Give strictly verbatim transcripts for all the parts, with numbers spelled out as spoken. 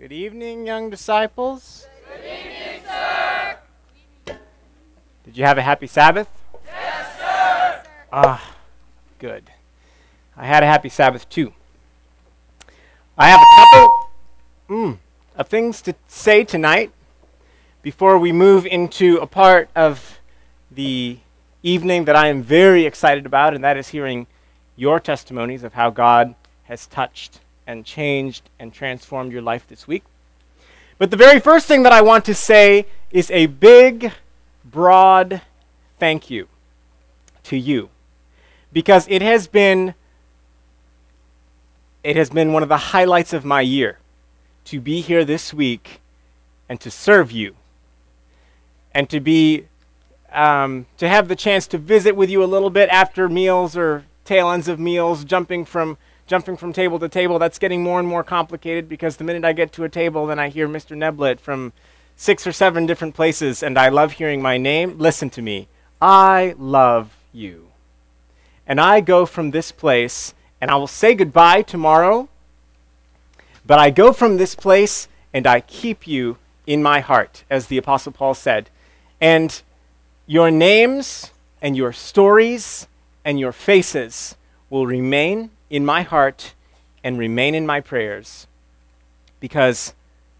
Good evening, young disciples. Good evening, sir. Did you have a happy Sabbath? Yes, sir. Ah, good. I had a happy Sabbath too. I have a couple mm, of things to say tonight before we move into a part of the evening that I am very excited about, and that is hearing your testimonies of how God has touched and changed and transformed your life this week. But the very first thing that I want to say is a big, broad thank you to you, because it has been it has been one of the highlights of my year to be here this week and to serve you and to be um, to have the chance to visit with you a little bit after meals or tail ends of meals, jumping from Jumping from table to table. That's getting more and more complicated because the minute I get to a table, then I hear Mister Neblett from six or seven different places, and I love hearing my name. Listen to me. I love you. And I go from this place, and I will say goodbye tomorrow, but I go from this place, and I keep you in my heart, as the Apostle Paul said. And your names and your stories and your faces will remain in my heart and remain in my prayers, because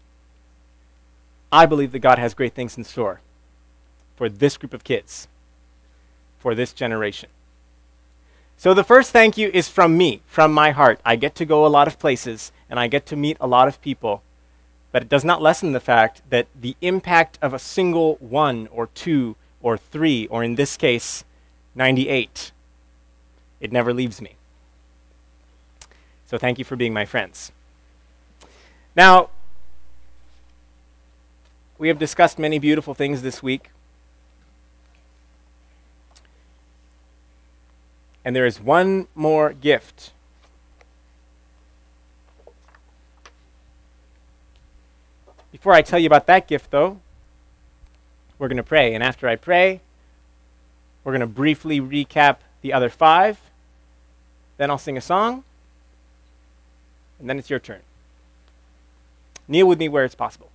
I believe that God has great things in store for this group of kids, for this generation. So the first thank you is from me, from my heart. I get to go a lot of places and I get to meet a lot of people, but it does not lessen the fact that the impact of a single one or two or three, or in this case, ninety-eight, it never leaves me. So thank you for being my friends. Now, we have discussed many beautiful things this week. And there is one more gift. Before I tell you about that gift, though, we're going to pray. And after I pray, we're going to briefly recap the other five. Then I'll sing a song. And then it's your turn. Kneel with me where it's possible.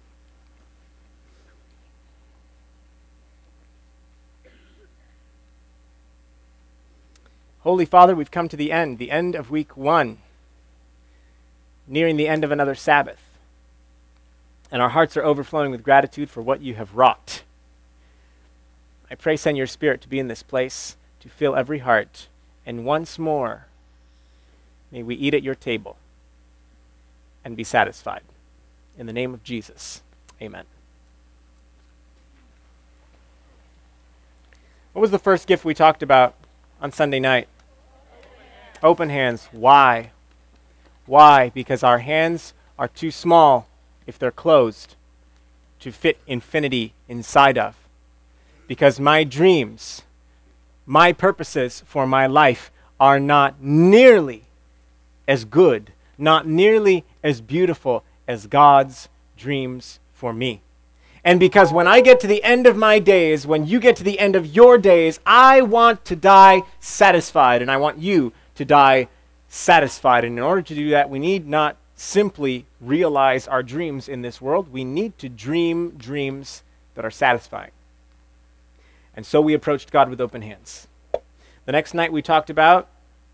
Holy Father, we've come to the end, the end of week one, nearing the end of another Sabbath. And our hearts are overflowing with gratitude for what you have wrought. I pray, send your Spirit to be in this place, to fill every heart. And once more, may we eat at your table and be satisfied. In the name of Jesus, amen. What was the first gift we talked about on Sunday night? Open hands. Why? Why? Because our hands are too small if they're closed to fit infinity inside of. Because my dreams, my purposes for my life are not nearly as good, not nearly as beautiful as God's dreams for me. And because when I get to the end of my days, when you get to the end of your days, I want to die satisfied, and I want you to die satisfied. And in order to do that, we need not simply realize our dreams in this world. We need to dream dreams that are satisfying. And so we approached God with open hands. The next night we talked about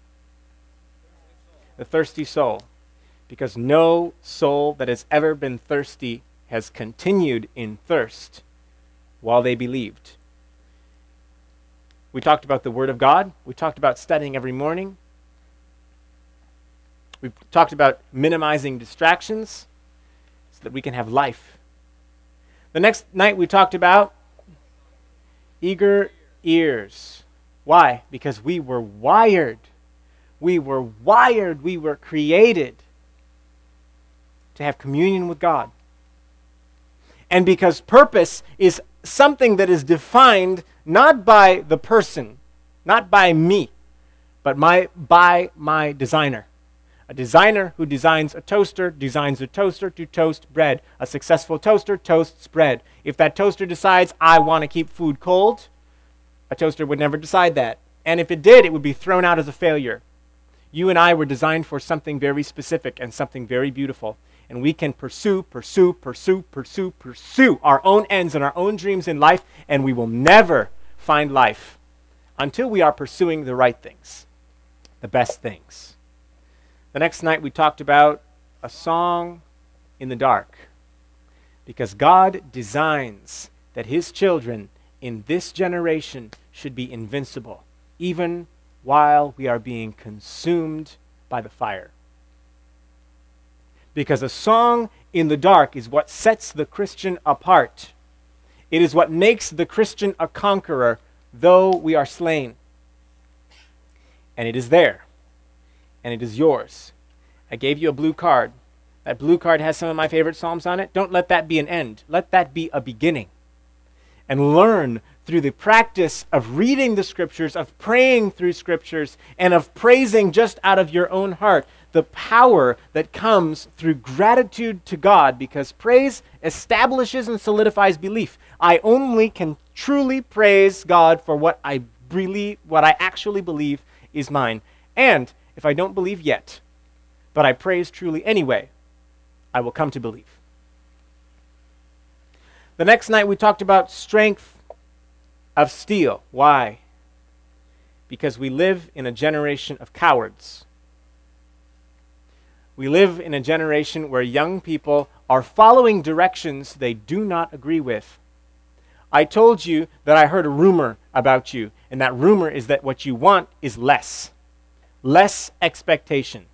the thirsty soul. Because no soul that has ever been thirsty has continued in thirst while they believed. We talked about the Word of God. We talked about studying every morning. We talked about minimizing distractions so that we can have life. The next night we talked about eager ears. Why? Because we were wired. We were wired. We were created to have communion with God. And because purpose is something that is defined not by the person, not by me, but my, by my designer. A designer who designs a toaster designs a toaster to toast bread. A successful toaster toasts bread. If that toaster decides, I want to keep food cold, a toaster would never decide that. And if it did, it would be thrown out as a failure. You and I were designed for something very specific and something very beautiful. and we can pursue, pursue, pursue, pursue, pursue our own ends and our own dreams in life, and we will never find life until we are pursuing the right things, the best things. The next night we talked about a song in the dark, because God designs that his children in this generation should be invincible, even while we are being consumed by the fire. Because a song in the dark is what sets the Christian apart. It is what makes the Christian a conqueror, though we are slain. And it is there. And it is yours. I gave you a blue card. That blue card has some of my favorite psalms on it. Don't let that be an end. Let that be a beginning. And learn through the practice of reading the scriptures, of praying through scriptures, and of praising just out of your own heart, the power that comes through gratitude to God, because praise establishes and solidifies belief. I only can truly praise God for what I really, what I actually believe is mine. And if I don't believe yet, but I praise truly anyway, I will come to believe. The next night we talked about strength of steel. Why? Because we live in a generation of cowards. We live in a generation where young people are following directions they do not agree with. I told you that I heard a rumor about you, and that rumor is that what you want is less. Less expectation.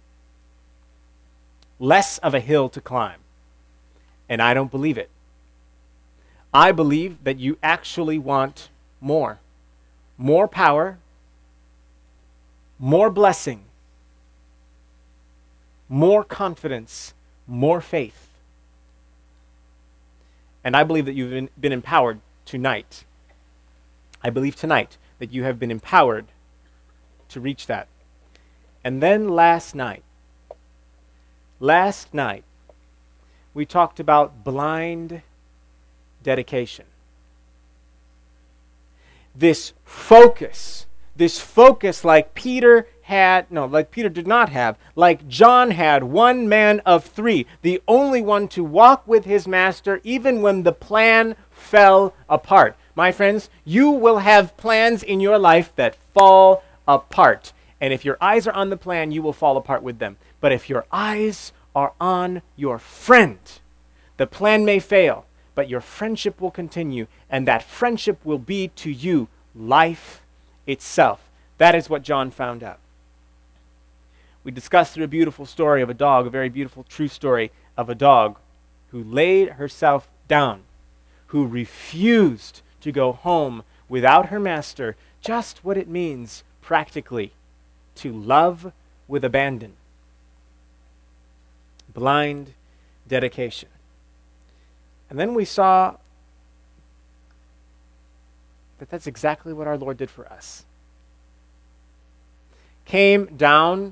Less of a hill to climb. And I don't believe it. I believe that you actually want more. More power. More blessing. More confidence. More faith. And I believe that you've been, been empowered tonight. I believe tonight that you have been empowered to reach that. And then last night, last night, we talked about blind dedication. This focus, this focus like Peter had, no, like Peter did not have, like John had, one man of three, the only one to walk with his master even when the plan fell apart. My friends, you will have plans in your life that fall apart. And if your eyes are on the plan, you will fall apart with them. But if your eyes are on your friend, the plan may fail, but your friendship will continue, and that friendship will be to you life itself. That is what John found out. We discussed through a beautiful story of a dog, a very beautiful true story of a dog who laid herself down, who refused to go home without her master, just what it means practically to love with abandon. Blind dedication. And then we saw that that's exactly what our Lord did for us. Came down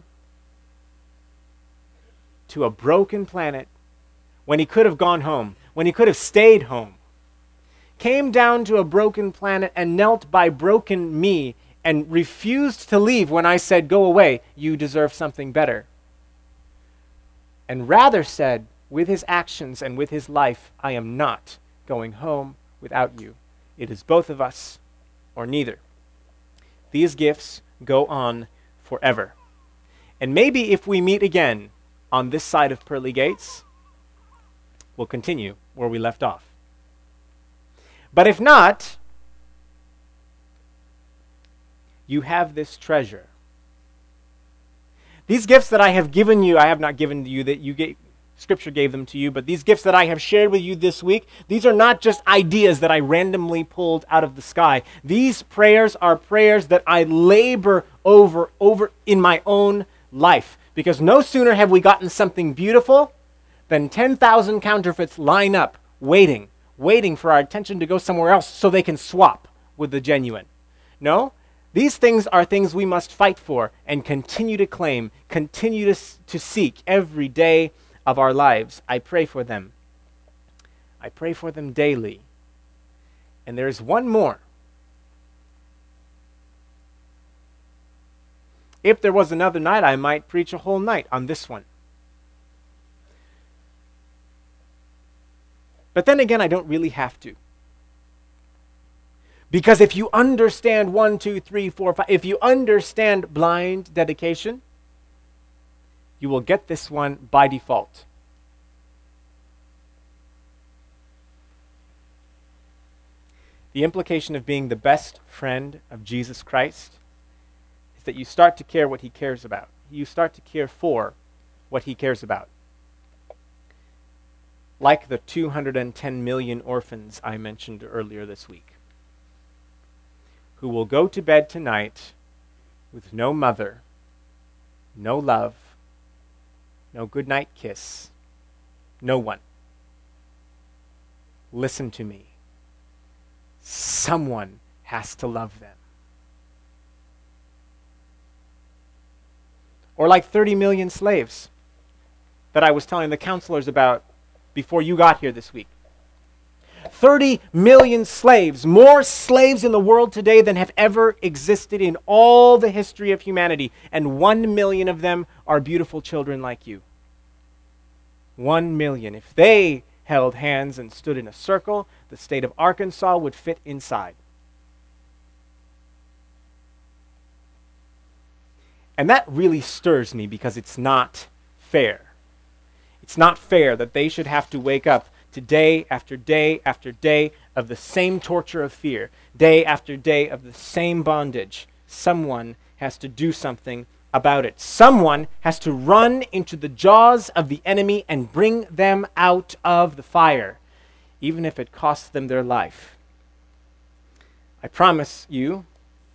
to a broken planet when he could have gone home, when he could have stayed home. Came down to a broken planet and knelt by broken me and refused to leave when I said, "Go away, you deserve something better." And rather said, with his actions and with his life, "I am not going home without you. It is both of us or neither." These gifts go on forever. And maybe if we meet again on this side of pearly gates, we'll continue where we left off. But if not, you have this treasure. These gifts that I have given you, I have not given to you, that you gave, Scripture gave them to you, but these gifts that I have shared with you this week, these are not just ideas that I randomly pulled out of the sky. These prayers are prayers that I labor over, over in my own life. Because no sooner have we gotten something beautiful than ten thousand counterfeits line up, waiting, waiting for our attention to go somewhere else so they can swap with the genuine. No? These things are things we must fight for and continue to claim, continue to, to seek every day of our lives. I pray for them. I pray for them daily. And there's one more. If there was another night, I might preach a whole night on this one. But then again, I don't really have to. Because if you understand one, two, three, four, five, if you understand blind dedication, you will get this one by default. The implication of being the best friend of Jesus Christ is that you start to care what he cares about. You start to care for what he cares about. Like the two hundred ten million orphans I mentioned earlier this week, who will go to bed tonight with no mother, no love, no goodnight kiss, no one. Listen to me. Someone has to love them. Or like thirty million slaves that I was telling the counselors about before you got here this week. thirty million slaves, more slaves in the world today than have ever existed in all the history of humanity, and one million of them are beautiful children like you. One million. If they held hands and stood in a circle, the state of Arkansas would fit inside. And that really stirs me because it's not fair. It's not fair that they should have to wake up to day after day after day of the same torture of fear, day after day of the same bondage. Someone has to do something about it. Someone has to run into the jaws of the enemy and bring them out of the fire, even if it costs them their life. I promise you,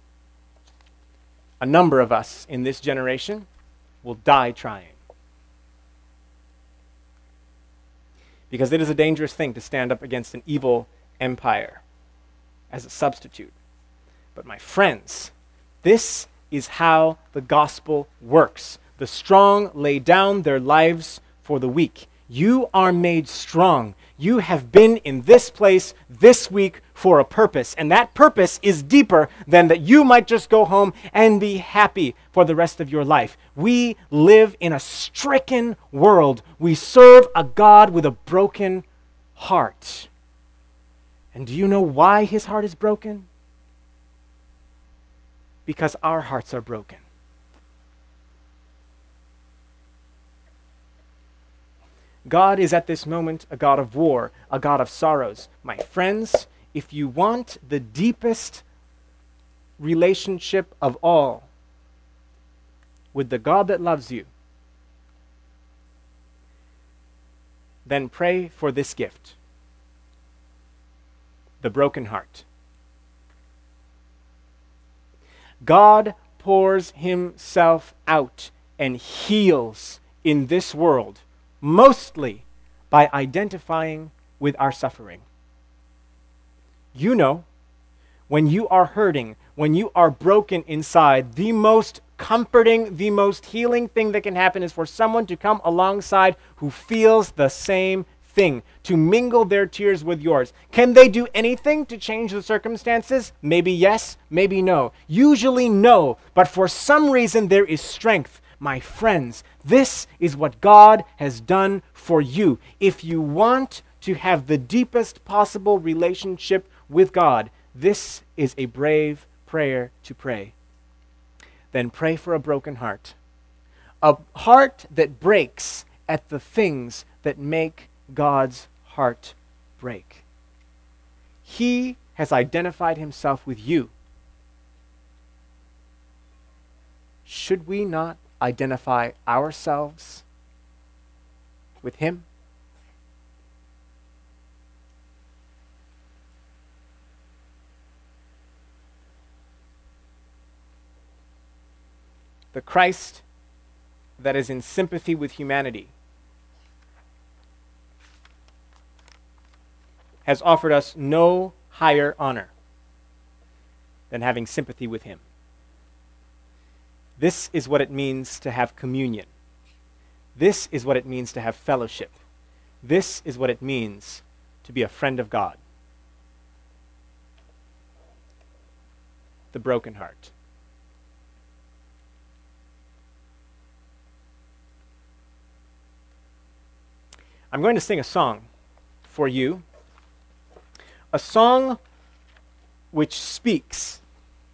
a number of us in this generation will die trying. Because it is a dangerous thing to stand up against an evil empire as a substitute. But my friends, this is how the gospel works. The strong lay down their lives for the weak. You are made strong. You have been in this place this week for a purpose, and that purpose is deeper than that you might just go home and be happy for the rest of your life. We live in a stricken world. We serve a God with a broken heart. And do you know why his heart is broken? Because our hearts are broken. God is at this moment a God of war, a God of sorrows. My friends, if you want the deepest relationship of all with the God that loves you, then pray for this gift, the broken heart. God pours himself out and heals in this world, mostly by identifying with our suffering. You know, when you are hurting, when you are broken inside, the most comforting, the most healing thing that can happen is for someone to come alongside who feels the same thing, to mingle their tears with yours. Can they do anything to change the circumstances? Maybe yes, maybe no. Usually no, but for some reason there is strength. My friends, this is what God has done for you. If you want to have the deepest possible relationship with God, this is a brave prayer to pray. Then pray for a broken heart. A heart that breaks at the things that make God's heart break. He has identified himself with you. Should we not identify ourselves with him? The Christ that is in sympathy with humanity has offered us no higher honor than having sympathy with him. This is what it means to have communion. This is what it means to have fellowship. This is what it means to be a friend of God. The broken heart. I'm going to sing a song for you a song which speaks.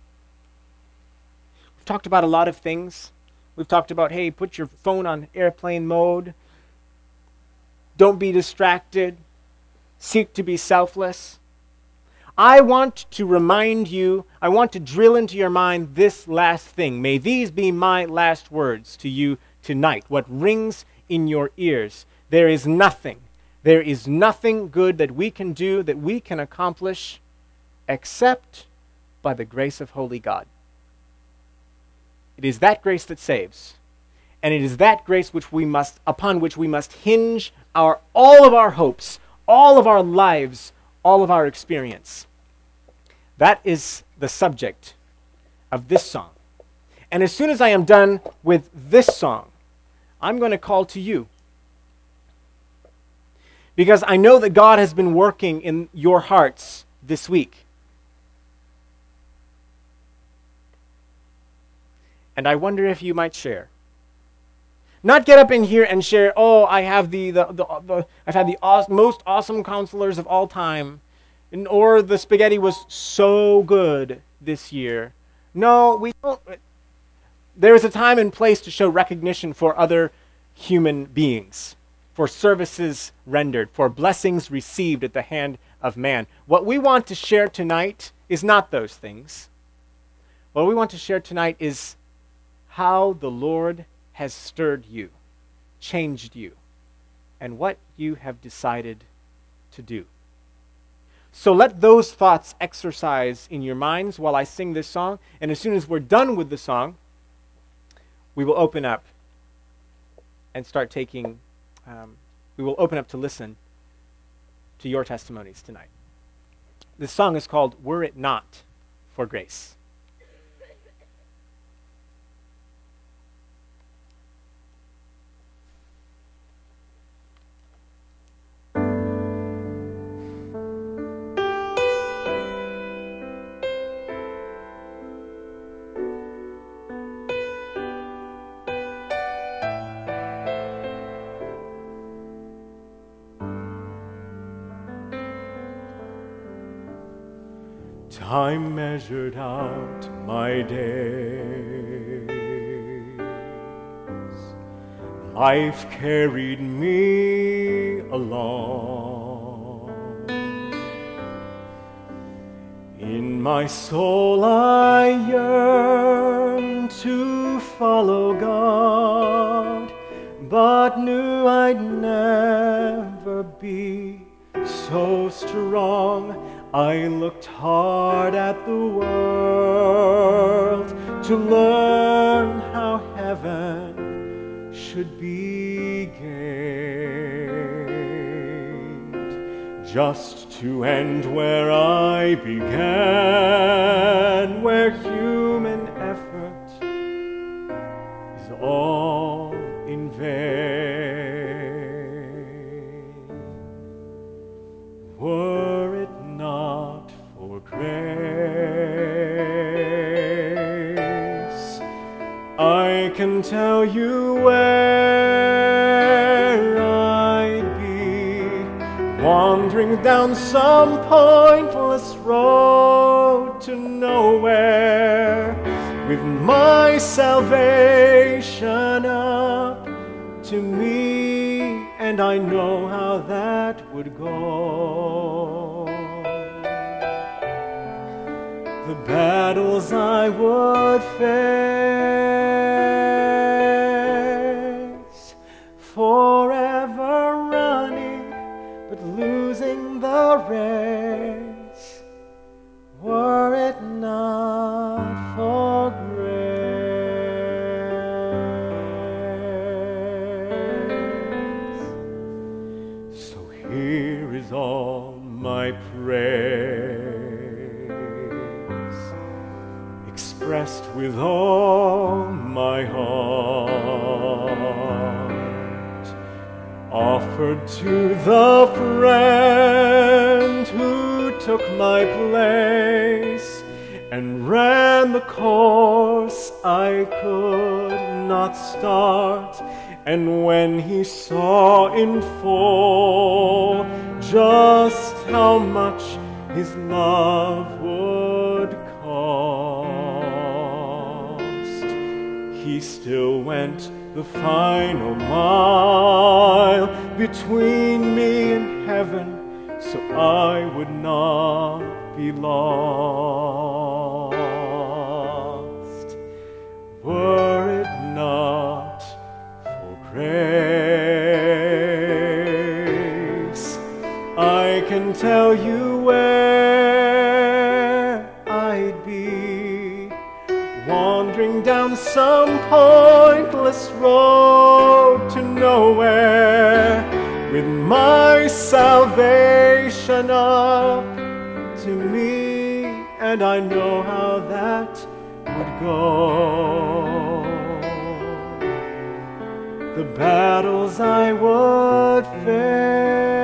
We've talked about a lot of things. We've talked about, hey, put your phone on airplane mode. Don't be distracted. Seek to be selfless. I want to remind you, I want to drill into your mind this last thing. May these be my last words to you tonight. What rings in your ears. There is nothing, there is nothing good that we can do, that we can accomplish, except by the grace of holy God. It is that grace that saves. And it is that grace which we must, upon which we must hinge our, all of our hopes, all of our lives, all of our experience. That is the subject of this song. And as soon as I am done with this song, I'm going to call to you. Because I know that God has been working in your hearts this week. And I wonder if you might share. Not get up in here and share, oh, I have the, the, the, the I've had the aw- most awesome counselors of all time, and, or the spaghetti was so good this year. No, we don't. There is a time and place to show recognition for other human beings, for services rendered, for blessings received at the hand of man. What we want to share tonight is not those things. What we want to share tonight is how the Lord has stirred you, changed you, and what you have decided to do. So let those thoughts exercise in your minds while I sing this song, and as soon as we're done with the song, we will open up and start taking, um, we will open up to listen to your testimonies tonight. This song is called Were It Not for Grace. Time measured out my days. Life carried me along. In my soul I yearn to follow God, but knew I'd never be so strong. I looked hard at the world to learn how heaven should be gained, just to end where I began, where human effort is all in vain. Were it not for grace, I can tell you where I'd be, wandering down some pointless road to nowhere, with my salvation up to me, and I know how that would go. The battles I would face, forever running but losing the race, were it not for grace. So here is all my praise, expressed with all my heart, offered to the friend who took my place and ran the course I could not start. And when he saw in full just how much His love would cost, He still went the final mile between me and heaven, so I would not be lost. Were it not for grace, I can tell you where I'd be, wandering down some pointless road to nowhere, with my salvation up to me, and I know how that would go. The battles I would face,